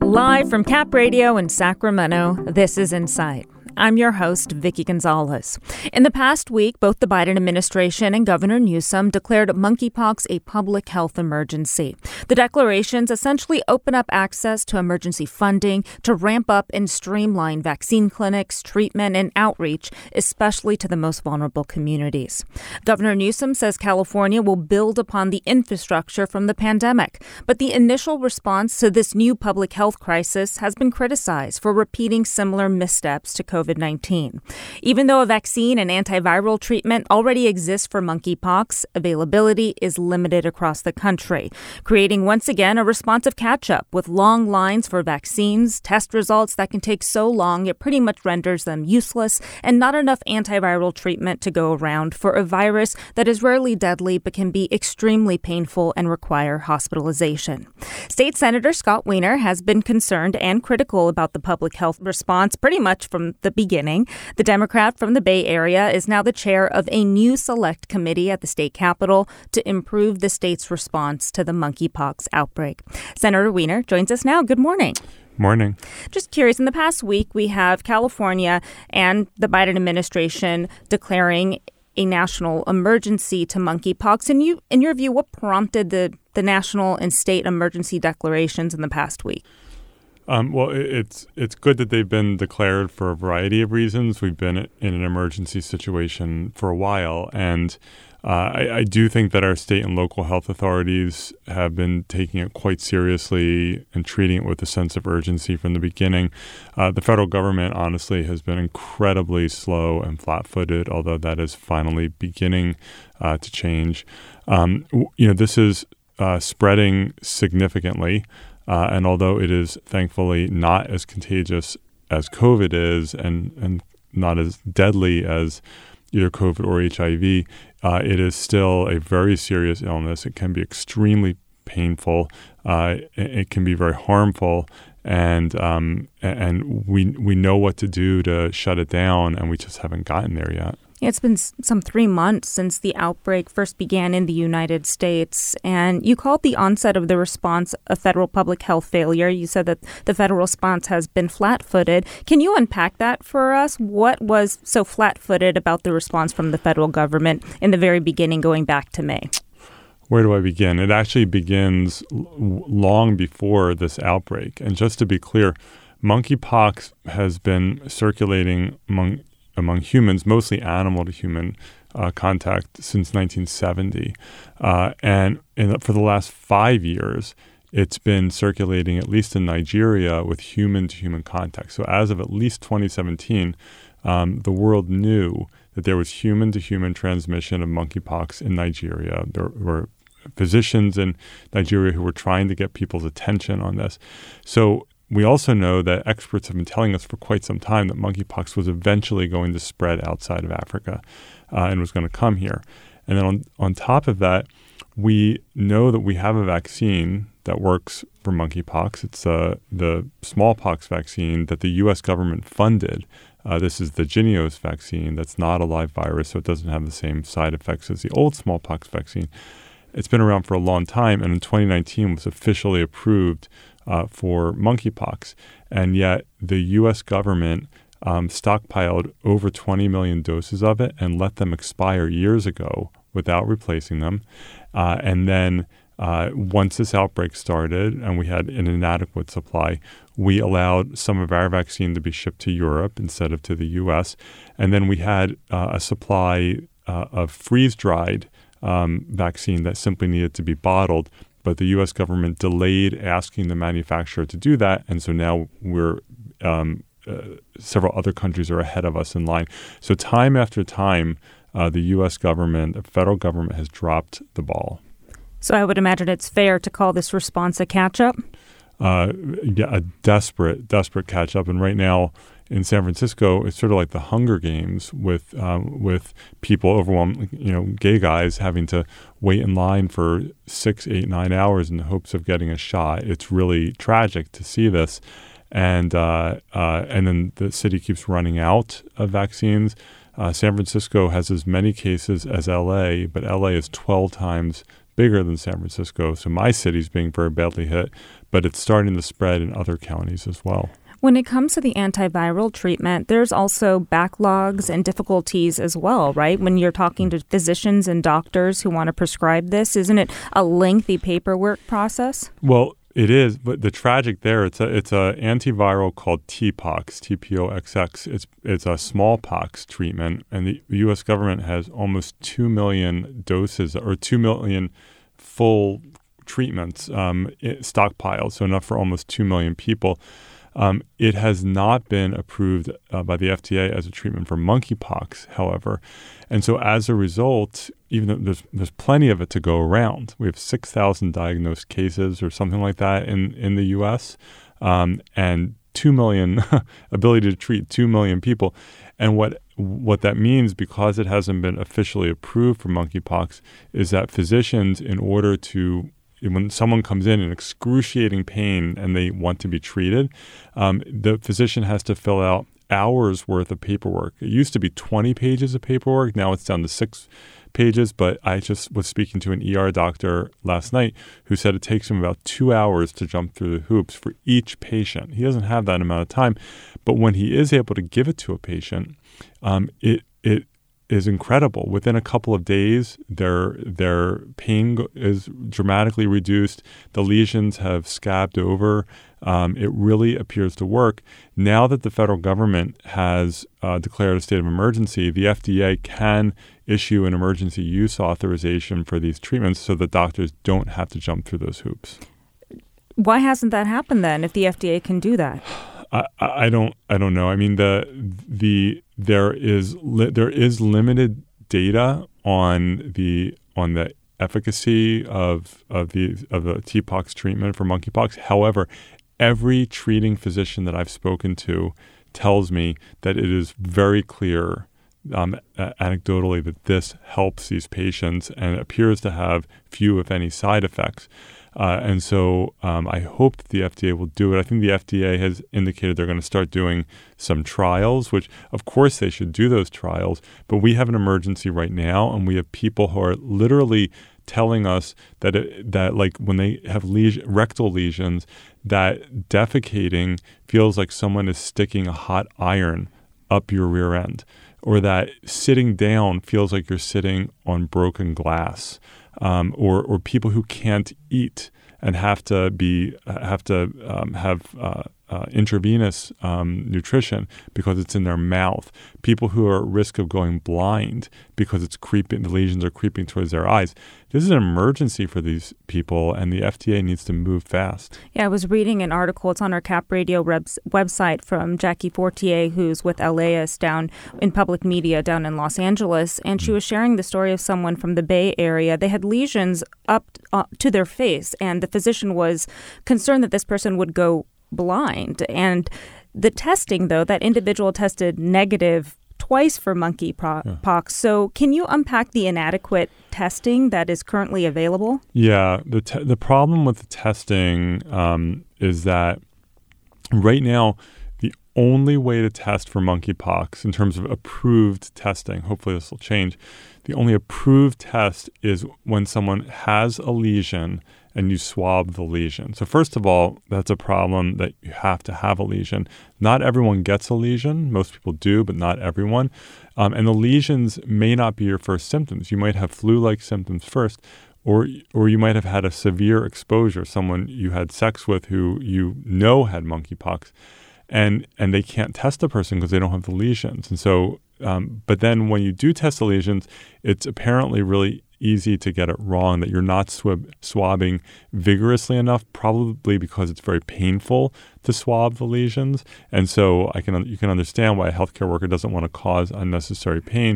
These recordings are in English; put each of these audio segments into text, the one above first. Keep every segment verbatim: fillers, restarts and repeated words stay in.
Live from Cap Radio in Sacramento, this is Insight. I'm your host, Vicky Gonzalez. In the past week, both the Biden administration and Governor Newsom declared monkeypox a public health emergency. The declarations essentially open up access to emergency funding to ramp up and streamline vaccine clinics, treatment, and outreach, especially to the most vulnerable communities. Governor Newsom says California will build upon the infrastructure from the pandemic, but the initial response to this new public health crisis has been criticized for repeating similar missteps to COVID nineteen. Even though a vaccine and antiviral treatment already exists for monkeypox, availability is limited across the country, creating once again a responsive catch-up with long lines for vaccines, test results that can take so long it pretty much renders them useless, and not enough antiviral treatment to go around for a virus that is rarely deadly but can be extremely painful and require hospitalization. State Senator Scott Wiener has been concerned and critical about the public health response pretty much from the beginning. The Democrat from the Bay Area is now the chair of a new select committee at the state capitol to improve the state's response to the monkeypox outbreak. Senator Wiener joins us now. Good morning. Morning. Just curious, in the past week, we have California and the Biden administration declaring a national emergency to monkeypox. And you, in your view, what prompted the, the national and state emergency declarations in the past week? Um, well, it's it's good that they've been declared for a variety of reasons. We've been in an emergency situation for a while, and uh, I, I do think that our state and local health authorities have been taking it quite seriously and treating it with a sense of urgency from the beginning. Uh, the federal government, honestly, has been incredibly slow and flat-footed, although that is finally beginning uh, to change. Um, you know, this is uh, spreading significantly. Uh, and although it is thankfully not as contagious as COVID is and, and not as deadly as either COVID or H I V, uh, it is still a very serious illness. It can be extremely painful. Uh, it, it can be very harmful. And um, and we we know what to do to shut it down, and we just haven't gotten there yet. It's been some three months since the outbreak first began in the United States, and you called the onset of the response a federal public health failure. You said that the federal response has been flat-footed. Can you unpack that for us? What was so flat-footed about the response from the federal government in the very beginning, going back to May? Where do I begin? It actually begins l- long before this outbreak. And just to be clear, monkeypox has been circulating among among humans, mostly animal to human uh, contact, since nineteen seventy. Uh, and in the, for the last five years, it's been circulating, at least in Nigeria, with human-to-human contact. So as of at least twenty seventeen, um, the world knew that there was human-to-human transmission of monkeypox in Nigeria. There were physicians in Nigeria who were trying to get people's attention on this. So we also know that experts have been telling us for quite some time that monkeypox was eventually going to spread outside of Africa uh, and was going to come here. And then on, on top of that, we know that we have a vaccine that works for monkeypox. It's uh, the smallpox vaccine that the U S government funded. Uh, this is the Jynneos vaccine that's not a live virus, so it doesn't have the same side effects as the old smallpox vaccine. It's been around for a long time, and in twenty nineteen was officially approved Uh, for monkeypox, and yet the U S government um, stockpiled over twenty million doses of it and let them expire years ago without replacing them. Uh, and then uh, once this outbreak started and we had an inadequate supply, we allowed some of our vaccine to be shipped to Europe instead of to the U S. And then we had uh, a supply uh, of freeze-dried um, vaccine that simply needed to be bottled. But the U S government delayed asking the manufacturer to do that, and so now we're um, uh, several other countries are ahead of us in line. So time after time, uh, the U S government, the federal government, has dropped the ball. So I would imagine it's fair to call this response a catch-up? Uh, yeah, a desperate, desperate catch-up. And right now in San Francisco, it's sort of like the Hunger Games with um, with people overwhelmed, you know, gay guys having to wait in line for six, eight, nine hours in the hopes of getting a shot. It's really tragic to see this. And uh, uh, and then the city keeps running out of vaccines. Uh, San Francisco has as many cases as L A, but L A is twelve times bigger than San Francisco. So my city's being very badly hit. but it's starting to spread in other counties as well. When it comes to the antiviral treatment, there's also backlogs and difficulties as well, right? When you're talking to physicians and doctors who want to prescribe this, isn't it a lengthy paperwork process? Well, it is, but the tragic there, it's a it's a antiviral called T-Pox, T P O X X. It's it's a smallpox treatment, and the U S government has almost two million doses or two million full treatments um, stockpiled, so enough for almost two million people. Um, it has not been approved uh, by the F D A as a treatment for monkeypox, however. And so as a result, even though there's, there's plenty of it to go around, we have six thousand diagnosed cases or something like that in, in the U S, um, and two million, ability to treat two million people. And what what that means, because it hasn't been officially approved for monkeypox, is that physicians, in order to when someone comes in in excruciating pain and they want to be treated, um, the physician has to fill out hours worth of paperwork. It used to be twenty pages of paperwork. Now it's down to six pages. But I just was speaking to an E R doctor last night who said it takes him about two hours to jump through the hoops for each patient. He doesn't have that amount of time. But when he is able to give it to a patient, um, it it is incredible. Within a couple of days, their their pain is dramatically reduced. The lesions have scabbed over. Um, it really appears to work. Now that the federal government has uh, declared a state of emergency, the F D A can issue an emergency use authorization for these treatments so that doctors don't have to jump through those hoops. Why hasn't that happened then, if the F D A can do that? I, I don't I don't know. I mean, the the there is li- there is limited data on the on the efficacy of of the of the T-Pox treatment for monkeypox. However, every treating physician that I've spoken to tells me that it is very clear, um, anecdotally, that this helps these patients and appears to have few, if any, side effects. Uh, and so um, I hope that the F D A will do it. I think the F D A has indicated they're going to start doing some trials, which, of course, they should do those trials. But we have an emergency right now, and we have people who are literally telling us that, it, that like, when they have lesion, rectal lesions, that defecating feels like someone is sticking a hot iron up your rear end, or that sitting down feels like you're sitting on broken glass. Um, or or people who can't eat and have to be have to um, have uh, uh, intravenous um, nutrition because it's in their mouth. People who are at risk of going blind because it's creeping, the lesions are creeping towards their eyes. This is an emergency for these people, and the F D A needs to move fast. Yeah, I was reading an article. It's on our Cap Radio rebs- website from Jackie Fortier, who's with Elias down in public media down in Los Angeles, and she was sharing the story of someone from the Bay Area. They had lesions up uh, to their face, and the physician was concerned that this person would go blind. And the testing, though, that individual tested negative twice for monkeypox. Yeah. So can you unpack the inadequate testing that is currently available? Yeah, the te- the problem with the testing um, is that right now the only way to test for monkeypox in terms of approved testing, hopefully this will change, the only approved test is when someone has a lesion and you swab the lesion. So first of all, that's a problem that you have to have a lesion. Not everyone gets a lesion. Most people do, but not everyone. Um, and the lesions may not be your first symptoms. You might have flu-like symptoms first, or or you might have had a severe exposure, someone you had sex with who you know had monkeypox, and and they can't test the person because they don't have the lesions. And so, um, but then when you do test the lesions, it's apparently really easy to get it wrong, that you're not swab- swabbing vigorously enough, probably because it's very painful to swab the lesions. And so I can you can understand why a healthcare worker doesn't want to cause unnecessary pain.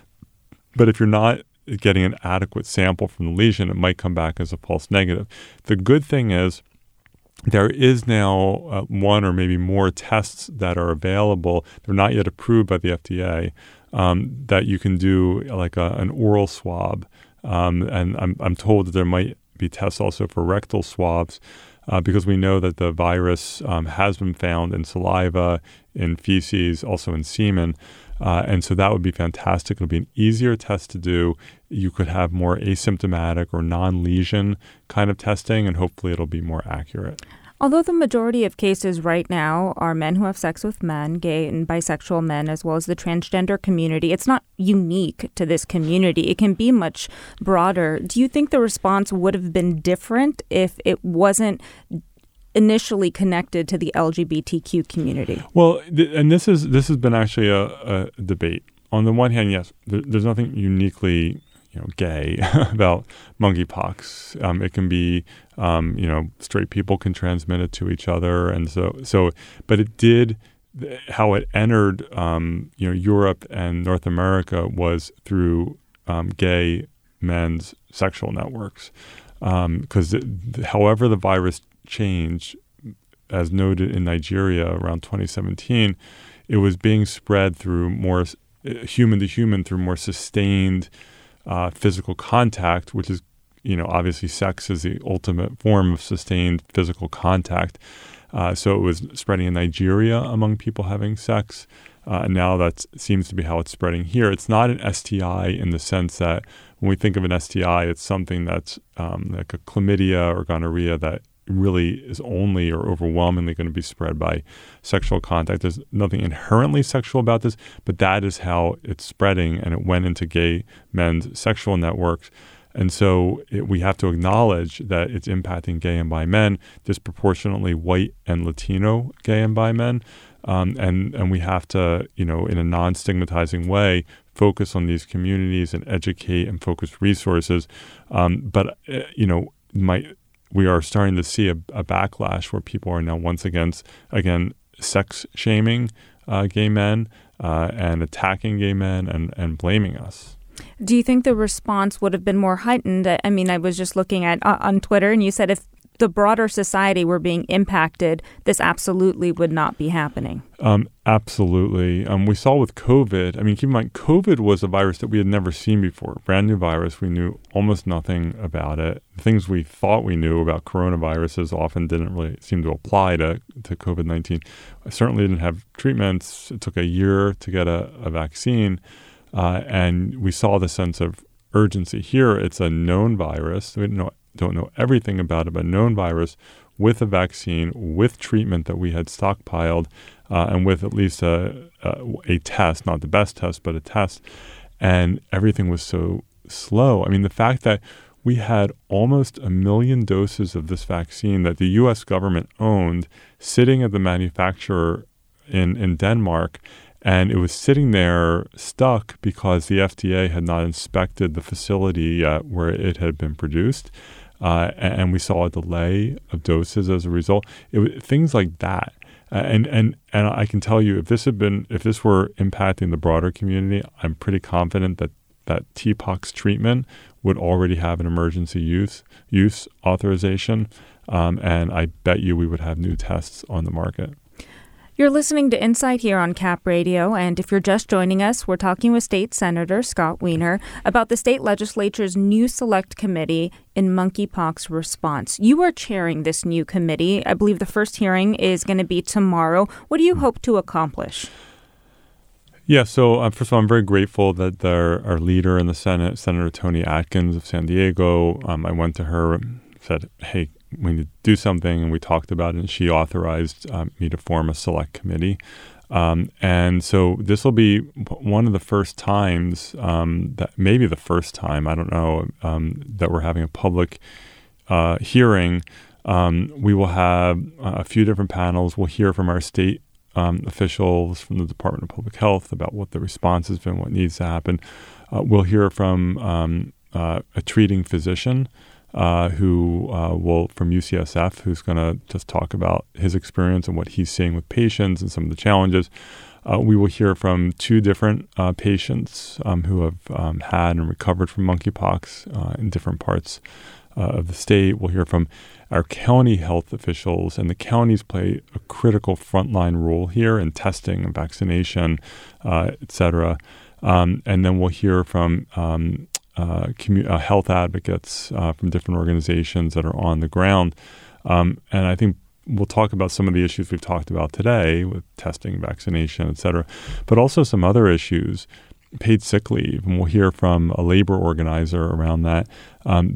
But if you're not getting an adequate sample from the lesion, it might come back as a false negative. The good thing is there is now uh, one or maybe more tests that are available. They're not yet approved by the F D A, um, that you can do like a, an oral swab. Um, and I'm, I'm told that there might be tests also for rectal swabs uh, because we know that the virus um, has been found in saliva, in feces, also in semen. Uh, and so that would be fantastic. It'll be an easier test to do. You could have more asymptomatic or non-lesion kind of testing, and hopefully it'll be more accurate. Although the majority of cases right now are men who have sex with men, gay and bisexual men, as well as the transgender community, it's not unique to this community. It can be much broader. Do you think the response would have been different if it wasn't initially connected to the L G B T Q community? Well, th- and this is this has been actually a, a debate. On the one hand, yes, there, there's nothing uniquely you know, gay about monkeypox. Um, it can be, um, you know, straight people can transmit it to each other, and so so. But it did. How it entered, um, you know, Europe and North America was through um, gay men's sexual networks, because um, however the virus changed, as noted in Nigeria around twenty seventeen, it was being spread through more human to human through more sustained uh, physical contact, which is, you know, obviously sex is the ultimate form of sustained physical contact. Uh, so it was spreading in Nigeria among people having sex. Uh, and now that seems to be how it's spreading here. It's not an S T I in the sense that when we think of an S T I, it's something that's um, like a chlamydia or gonorrhea that really is only or overwhelmingly going to be spread by sexual contact. There's nothing inherently sexual about this, but that is how it's spreading, and it went into gay men's sexual networks. And so it, we have to acknowledge that it's impacting gay and bi men, disproportionately white and Latino gay and bi men. Um, and, and we have to, you know, in a non-stigmatizing way, focus on these communities and educate and focus resources. Um, but, uh, you know, my... we are starting to see a, a backlash where people are now once again, again sex shaming uh, gay men uh, and attacking gay men and, and blaming us. Do you think the response would have been more heightened? I mean, I was just looking at uh, on Twitter, and you said if the broader society were being impacted, this absolutely would not be happening. Um, absolutely. Um, we saw with COVID, I mean, keep in mind, COVID was a virus that we had never seen before. Brand new virus. We knew almost nothing about it. The things we thought we knew about coronaviruses often didn't really seem to apply to, to COVID nineteen. I certainly didn't have treatments. It took a year to get a, a vaccine. Uh, and we saw the sense of urgency. Here, it's a known virus. We didn't know don't know everything about it, but known virus with a vaccine, with treatment that we had stockpiled, uh, and with at least a, a, a test, not the best test, but a test. And everything was so slow. I mean, the fact that we had almost a million doses of this vaccine that the U S government owned sitting at the manufacturer in, in Denmark, and it was sitting there stuck because the F D A had not inspected the facility uh, where it had been produced. Uh, and we saw a delay of doses as a result. It was things like that, uh, and and and I can tell you, if this had been, if this were impacting the broader community, I'm pretty confident that that T POX treatment would already have an emergency use use authorization, um, and I bet you we would have new tests on the market. You're listening to Insight here on Cap Radio, and if you're just joining us, we're talking with State Senator Scott Wiener about the state legislature's new select committee in monkeypox response. You are chairing this new committee. I believe the first hearing is going to be tomorrow. What do you hope to accomplish? Yeah, so uh, first of all, I'm very grateful that there, our leader in the Senate, Senator Toni Atkins of San Diego, um, I went to her and said, hey, we need to do something, and we talked about it, and she authorized um, me to form a select committee. Um, and so this will be one of the first times, um, that maybe the first time, I don't know, um, that we're having a public uh, hearing. Um, we will have a few different panels. We'll hear from our state um, officials from the Department of Public Health about what the response has been, what needs to happen. Uh, we'll hear from um, uh, a treating physician Uh, who uh, will from U C S F, who's going to just talk about his experience and what he's seeing with patients and some of the challenges. Uh, we will hear from two different uh, patients um, who have um, had and recovered from monkeypox uh, in different parts uh, of the state. We'll hear from our county health officials, and the counties play a critical frontline role here in testing and vaccination, uh, et cetera. Um, and then we'll hear from um, Uh, commu- uh, health advocates uh, from different organizations that are on the ground. Um, and I think we'll talk about some of the issues we've talked about today with testing, vaccination, et cetera, but also some other issues, paid sick leave. And we'll hear from a labor organizer around that, um, that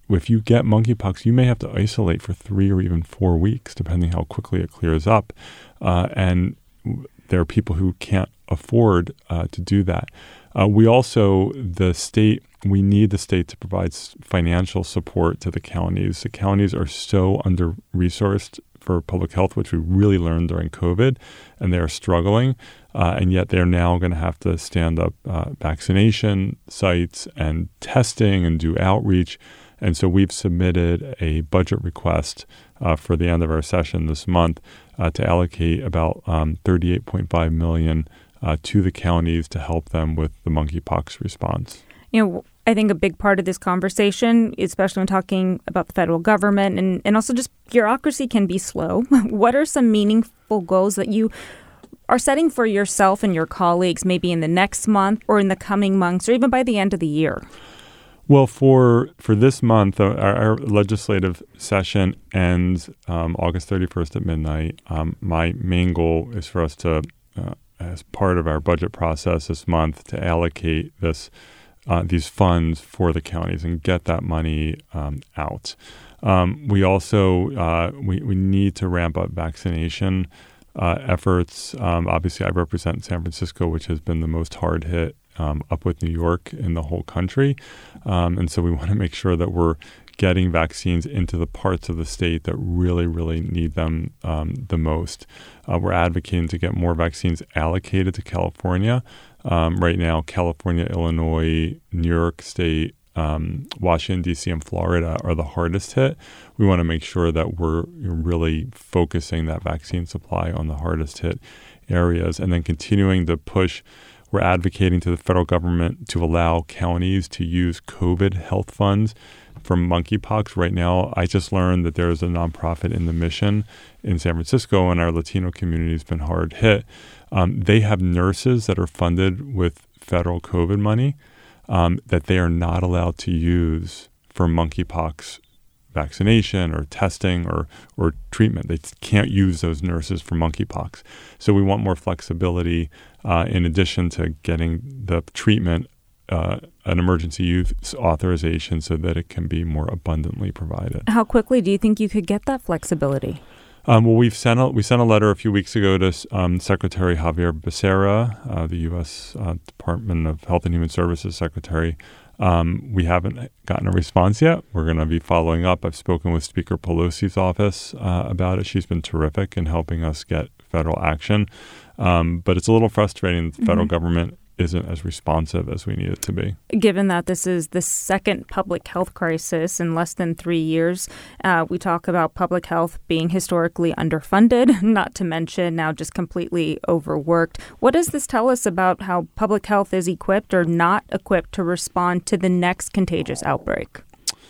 if you get monkeypox, you may have to isolate for three or even four weeks, depending how quickly it clears up. Uh, and there are people who can't afford uh, to do that. Uh, we also, the state, we need the state to provide financial support to the counties. The counties are so under-resourced for public health, which we really learned during COVID, and they are struggling. Uh, and yet they're now going to have to stand up uh, vaccination sites and testing and do outreach. And so we've submitted a budget request uh, for the end of our session this month uh, to allocate about um, thirty-eight point five million dollars uh, to the counties to help them with the monkeypox response. You know, I think a big part of this conversation, especially when talking about the federal government and, and also just bureaucracy, can be slow. What are some meaningful goals that you are setting for yourself and your colleagues maybe in the next month or in the coming months or even by the end of the year? Well, for for this month, uh, our, our legislative session ends um, August thirty-first at midnight. Um, my main goal is for us to, uh, as part of our budget process this month, to allocate this uh, these funds for the counties and get that money um, out. Um, we also uh, we we need to ramp up vaccination uh, efforts. Um, obviously, I represent San Francisco, which has been the most hard hit. Um, up with New York in the whole country. Um, and so we want to make sure that we're getting vaccines into the parts of the state that really, really need them um, the most. Uh, we're advocating to get more vaccines allocated to California. Um, right now, California, Illinois, New York State, um, Washington, D C, and Florida are the hardest hit. We want to make sure that we're really focusing that vaccine supply on the hardest hit areas and then continuing to push. We're advocating to the federal government to allow counties to use COVID health funds for monkeypox. Right now, I just learned that there is a nonprofit in the Mission in San Francisco, and our Latino community has been hard hit. Um, they have nurses that are funded with federal COVID money um, that they are not allowed to use for monkeypox vaccination or testing or or treatment. They can't use those nurses for monkeypox. So we want more flexibility uh, in addition to getting the treatment, uh, an emergency use authorization so that it can be more abundantly provided. How quickly do you think you could get that flexibility? Um, well, we've sent a, we sent a letter a few weeks ago to um, Secretary Javier Becerra, uh, the U S Uh, Department of Health and Human Services Secretary. Um, we haven't gotten a response yet. We're going to be following up. I've spoken with Speaker Pelosi's office uh, about it. She's been terrific in helping us get federal action. Um, but it's a little frustrating that the federal mm-hmm. government isn't as responsive as we need it to be. Given that this is the second public health crisis in less than three years, uh, we talk about public health being historically underfunded, not to mention now just completely overworked. What does this tell us about how public health is equipped or not equipped to respond to the next contagious outbreak?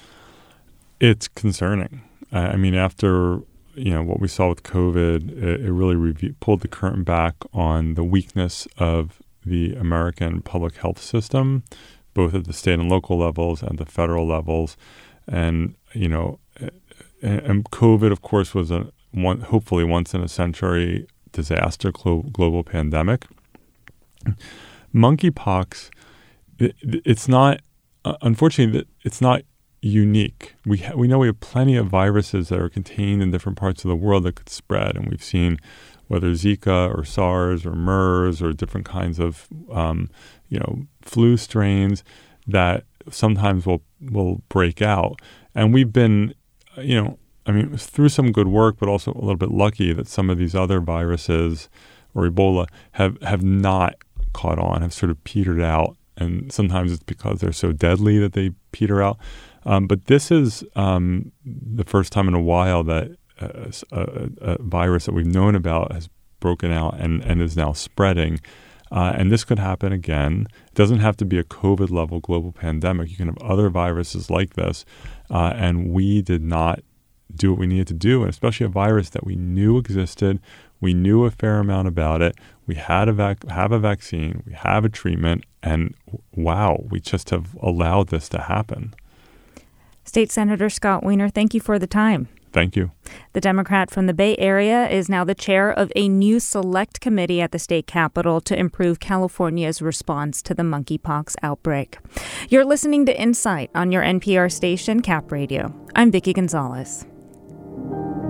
It's concerning. I mean, after you know what we saw with COVID, it, it really rev- pulled the curtain back on the weakness of the American public health system, both at the state and local levels and the federal levels. And, you know, and, and COVID, of course, was a one, hopefully once in a century disaster, glo- global pandemic. Monkeypox, it, it's not, uh, unfortunately, it's not unique. We ha- we know we have plenty of viruses that are contained in different parts of the world that could spread. And we've seen whether Zika or SARS or MERS or different kinds of, um, you know, flu strains that sometimes will will break out. And we've been, you know, I mean, through some good work, but also a little bit lucky that some of these other viruses or Ebola have, have not caught on, have sort of petered out. And sometimes it's because they're so deadly that they peter out. Um, but this is um, the first time in a while that A, a, a virus that we've known about has broken out and, and is now spreading. Uh, and this could happen again. It doesn't have to be a COVID-level global pandemic. You can have other viruses like this. Uh, and we did not do what we needed to do, and especially a virus that we knew existed. We knew a fair amount about it. We had a vac- have a vaccine. We have a treatment. And wow, we just have allowed this to happen. State Senator Scott Wiener, thank you for the time. Thank you. The Democrat from the Bay Area is now the chair of a new select committee at the state capitol to improve California's response to the monkeypox outbreak. You're listening to Insight on your N P R station, Cap Radio. I'm Vicki Gonzalez.